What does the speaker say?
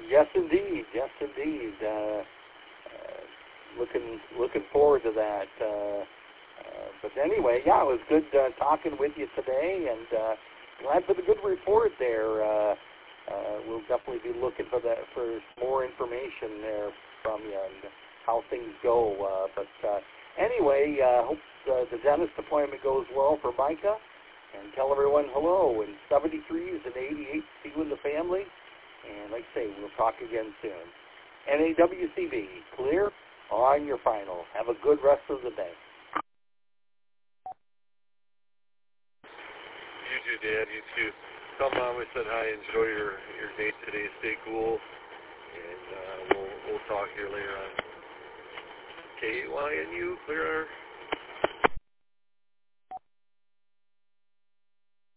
Yes, indeed. Yes, indeed. Looking forward to that. But anyway, yeah, it was good talking with you today, and glad for the good report there. We'll definitely be looking for more information there from you and how things go. But anyway, hope the dentist appointment goes well for Micah, and tell everyone hello. And 73s and 88, see you and the family. And like I say, we'll talk again soon. NAWCB, clear on your final. Have a good rest of the day. You too, Dad. You too. Tell Mom I said hi. Enjoy your day today. Stay cool. And we'll talk here later on. KYNU, clear our